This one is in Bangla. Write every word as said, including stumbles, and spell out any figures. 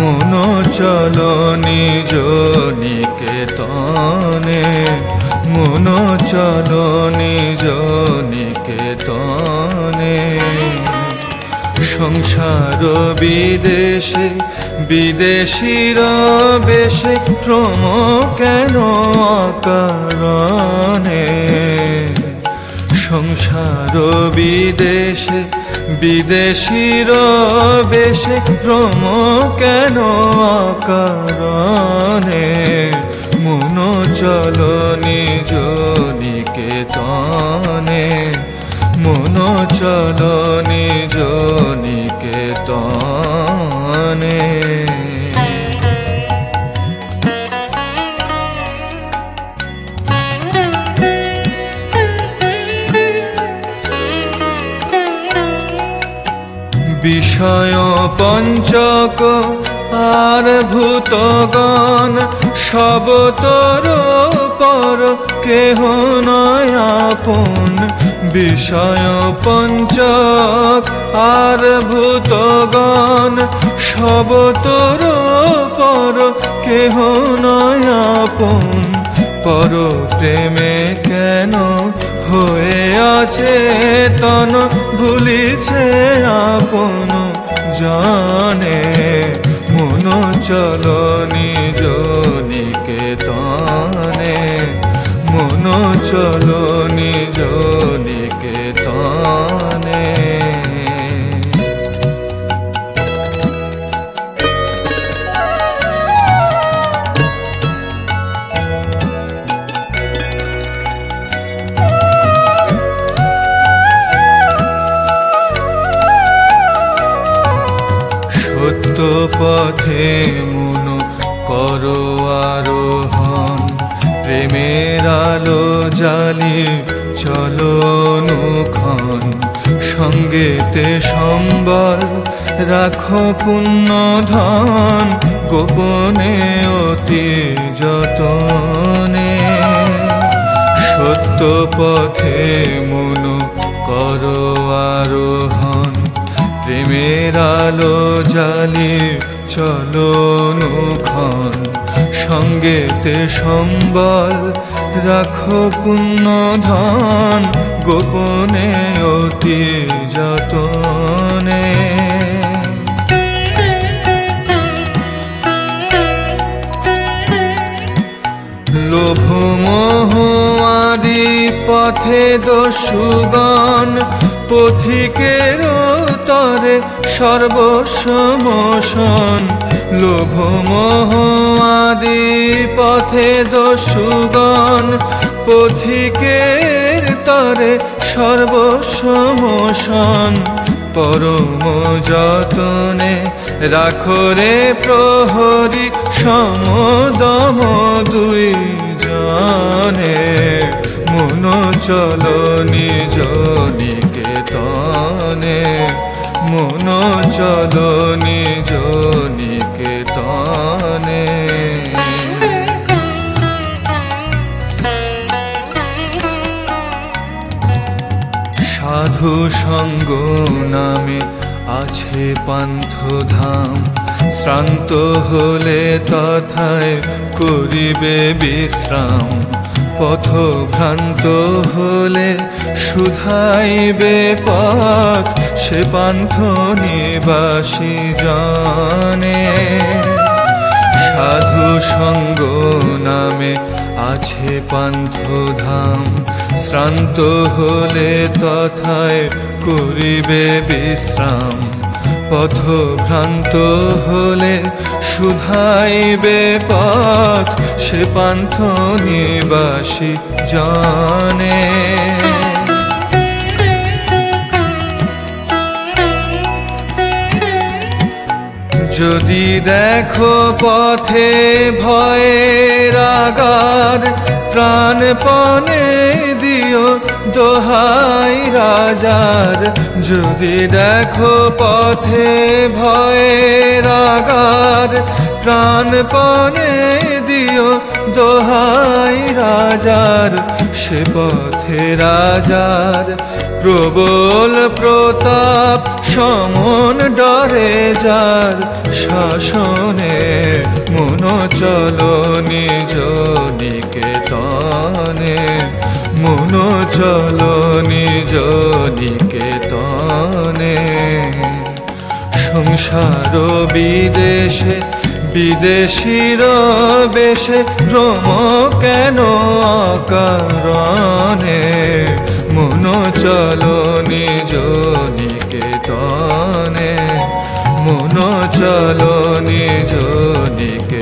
মন চলো নিজ নিকেতনে, মন চলো নিজ নিকেতনে। সংসার বিদেশে বিদেশীর বেশে ভ্রম কেন অকারণে। সংসার বিদেশে বিদেশীর বেশে ভ্রম কেন অকারণে। মন চলো নিজ নিকেতনে, মন চলো নিজ নিকেতনে। বিষয় পঞ্চক আর ভূতগণ সব তোর পর কেহ নয় আপন। বিষয় পঞ্চক আর ভূতগণ সব তোর পর কেহ নয় আপন। পর প্রেমে কেন হয়ে আছে তন ভুলিছে আপন জানে। মন চলো নিজ নিকেতনে, মন চলো নিজ নিকেতনে। সত্য পথে মন করো আরোহণ, প্রেমের আলো জালি চলো অনুক্ষণ। সঙ্গেতে সম্বল রাখো পুণ্য ধন, গোপনে অতি যতনে। সত্য পথে মন করো আরোহণ, প্রেমের আলো জালি চলো অনুক্ষণ। সঙ্গেতে সম্বল রাখো পুণ্য ধন, গোপনে অতি যতনে। লোভ মোহ আদি পথে দস্যুগণ, পথিকের তরে সর্বস্ব মোশন। লোভ মোহ আদি পথে দস্যুগণ, পথিকের তরে সর্বস্ব মোশন। পরম যতনে রাখো রে প্রহরী, সমদম দুই জনে। মন চলো নিজ নিকেতনে, মন চলো নিজ নিকেতনে। সাধু সঙ্গ নামে আছে পান্থধাম, শ্রান্ত হলে তথায় করিবে বিশ্রাম। পথভ্রান্ত হলে শুধাইবে পথ, সে পান্থ নিবাসী জানে। সাধু সঙ্গ নামে আছে পান্থধাম, শ্রান্ত হলে তথায় করিবে বিশ্রাম। পথভ্রান্ত হলে শুধাইবে পথ, সে পান্থ নিবাসী জানে। যদি দেখো পথে ভয়ের আগার, প্রাণপণে দিও দোহাই রাজার। যদি দেখো পথে ভয়ের আগার, প্রাণপণে দিও দোহাই রাজার, সে পথে রাজার প্রবল প্রতাপ সমন ডরে যার, শাসনে মন চলো নিজ নিকেতনে, মন চলো নিজ নিকেতনে। সংসার বিদেশে বিদেশীর বেশে ভ্রম কেন অকারণে, মন চলো নিজ নিকেতনে, মন চলো নিজ নিকেতনে।